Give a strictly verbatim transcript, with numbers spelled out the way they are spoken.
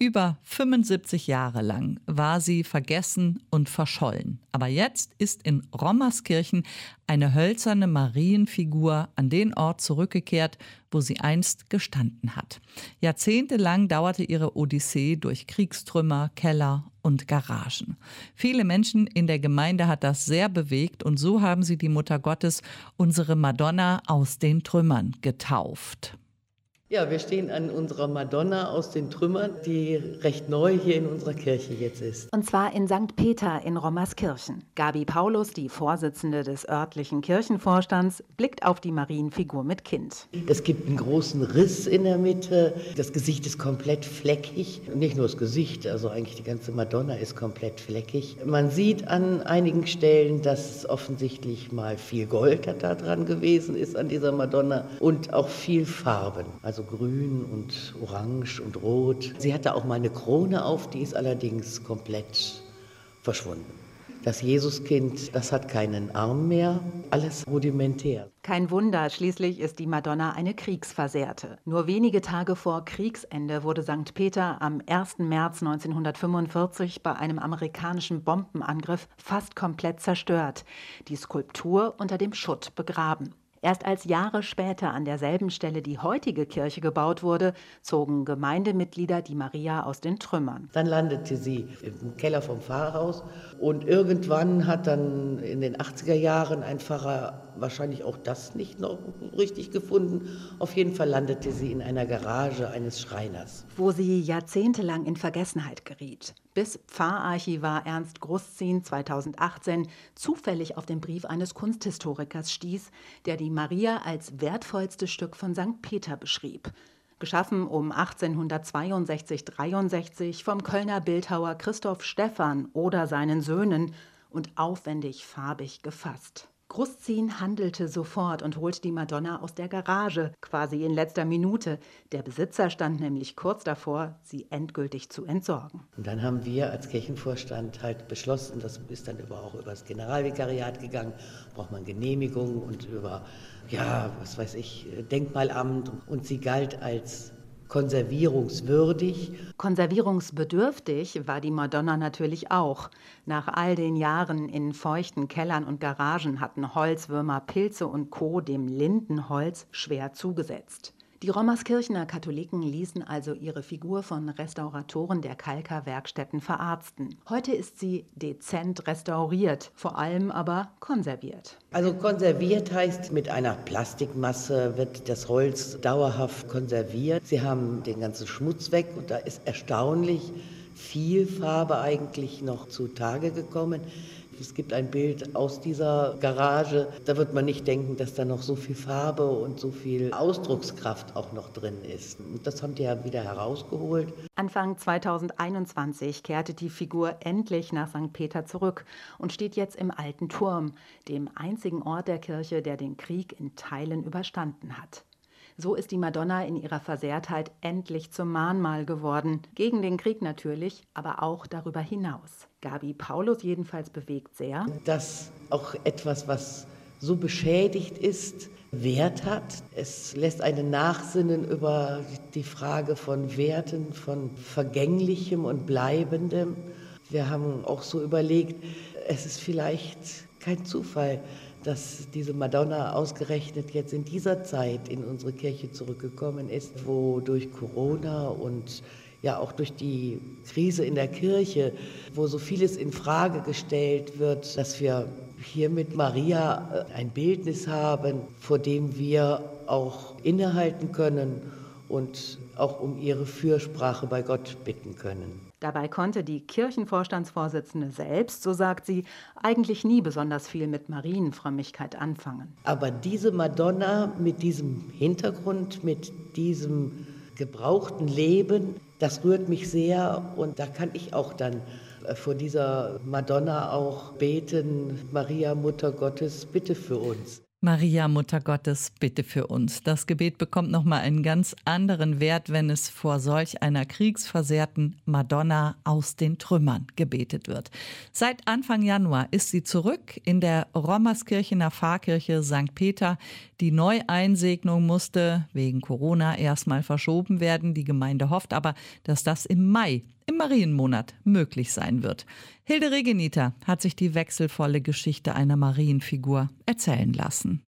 Über fünfundsiebzig Jahre lang war sie vergessen und verschollen. Aber jetzt ist in Rommerskirchen eine hölzerne Marienfigur an den Ort zurückgekehrt, wo sie einst gestanden hat. Jahrzehntelang dauerte ihre Odyssee durch Kriegstrümmer, Keller und Garagen. Viele Menschen in der Gemeinde hat das sehr bewegt und so haben sie die Mutter Gottes, unsere Madonna aus den Trümmern, getauft. Ja, wir stehen an unserer Madonna aus den Trümmern, die recht neu hier in unserer Kirche jetzt ist. Und zwar in Sankt Peter in Rommerskirchen. Gabi Paulus, die Vorsitzende des örtlichen Kirchenvorstands, blickt auf die Marienfigur mit Kind. Es gibt einen großen Riss in der Mitte. Das Gesicht ist komplett fleckig. Nicht nur das Gesicht, also eigentlich die ganze Madonna ist komplett fleckig. Man sieht an einigen Stellen, dass offensichtlich mal viel Gold da dran gewesen ist an dieser Madonna und auch viel Farben. Also grün und orange und rot. Sie hatte auch mal eine Krone auf, die ist allerdings komplett verschwunden. Das Jesuskind, das hat keinen Arm mehr, alles rudimentär. Kein Wunder, schließlich ist die Madonna eine Kriegsversehrte. Nur wenige Tage vor Kriegsende wurde Sankt Peter am ersten März neunzehnhundertfünfundvierzig bei einem amerikanischen Bombenangriff fast komplett zerstört. Die Skulptur unter dem Schutt begraben. Erst als Jahre später an derselben Stelle die heutige Kirche gebaut wurde, zogen Gemeindemitglieder die Maria aus den Trümmern. Dann landete sie im Keller vom Pfarrhaus und irgendwann hat dann in den achtziger Jahren ein Pfarrer wahrscheinlich auch das nicht noch richtig gefunden. Auf jeden Fall landete sie in einer Garage eines Schreiners. Wo sie jahrzehntelang in Vergessenheit geriet. Bis Pfarrarchivar Ernst Gruszin zweitausendachtzehn zufällig auf den Brief eines Kunsthistorikers stieß, der die Maria als wertvollstes Stück von Sankt Peter beschrieb. Geschaffen um achtzehnhundertzweiundsechzig dreiundsechzig vom Kölner Bildhauer Christoph Stephan oder seinen Söhnen und aufwendig farbig gefasst. Gruszin handelte sofort und holte die Madonna aus der Garage, quasi in letzter Minute. Der Besitzer stand nämlich kurz davor, sie endgültig zu entsorgen. Und dann haben wir als Kirchenvorstand halt beschlossen, das ist dann über, auch über das Generalvikariat gegangen, braucht man Genehmigung und über, ja, was weiß ich, Denkmalamt. Und sie galt als konservierungswürdig. Konservierungsbedürftig war die Madonna natürlich auch. Nach all den Jahren in feuchten Kellern und Garagen hatten Holzwürmer, Pilze und Co. dem Lindenholz schwer zugesetzt. Die Rommerskirchener Katholiken ließen also ihre Figur von Restauratoren der Kalka-Werkstätten verarzten. Heute ist sie dezent restauriert, vor allem aber konserviert. Also konserviert heißt, mit einer Plastikmasse wird das Holz dauerhaft konserviert. Sie haben den ganzen Schmutz weg und da ist erstaunlich viel Farbe eigentlich noch zutage gekommen. Es gibt ein Bild aus dieser Garage, da wird man nicht denken, dass da noch so viel Farbe und so viel Ausdruckskraft auch noch drin ist. Und das haben die ja wieder herausgeholt. Anfang zweitausendeinundzwanzig kehrte die Figur endlich nach Sankt Peter zurück und steht jetzt im Alten Turm, dem einzigen Ort der Kirche, der den Krieg in Teilen überstanden hat. So ist die Madonna in ihrer Versehrtheit endlich zum Mahnmal geworden. Gegen den Krieg natürlich, aber auch darüber hinaus. Gabi Paulus jedenfalls bewegt sehr, dass auch etwas, was so beschädigt ist, Wert hat. Es lässt einen nachsinnen über die Frage von Werten, von Vergänglichem und Bleibendem. Wir haben auch so überlegt, es ist vielleicht kein Zufall, dass diese Madonna ausgerechnet jetzt in dieser Zeit in unsere Kirche zurückgekommen ist, wo durch Corona und ja auch durch die Krise in der Kirche, wo so vieles in Frage gestellt wird, dass wir hier mit Maria ein Bildnis haben, vor dem wir auch innehalten können und auch um ihre Fürsprache bei Gott bitten können. Dabei konnte die Kirchenvorstandsvorsitzende selbst, so sagt sie, eigentlich nie besonders viel mit Marienfrömmigkeit anfangen. Aber diese Madonna mit diesem Hintergrund, mit diesem gebrauchten Leben, das rührt mich sehr und da kann ich auch dann vor dieser Madonna auch beten, Maria, Mutter Gottes, bitte für uns. Maria, Mutter Gottes, bitte für uns. Das Gebet bekommt nochmal einen ganz anderen Wert, wenn es vor solch einer kriegsversehrten Madonna aus den Trümmern gebetet wird. Seit Anfang Januar ist sie zurück in der Rommerskirchener Pfarrkirche Sankt Peter. Die Neueinsegnung musste wegen Corona erstmal verschoben werden. Die Gemeinde hofft aber, dass das im Mai, im Marienmonat, möglich sein wird. Hilde Regeniter hat sich die wechselvolle Geschichte einer Marienfigur erzählen lassen.